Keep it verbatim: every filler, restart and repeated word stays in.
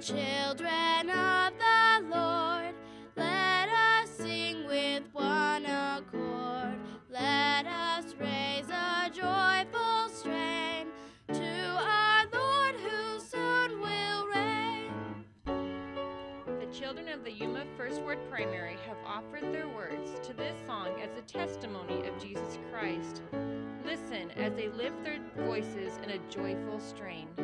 children of the Lord, let us sing with one accord. Let us raise a joyful strain to our Lord who soon will reign. The children of the Yuma First Word Primary have offered their words to this song as a testimony of Jesus Christ. Listen as they lift their voices in a joyful strain.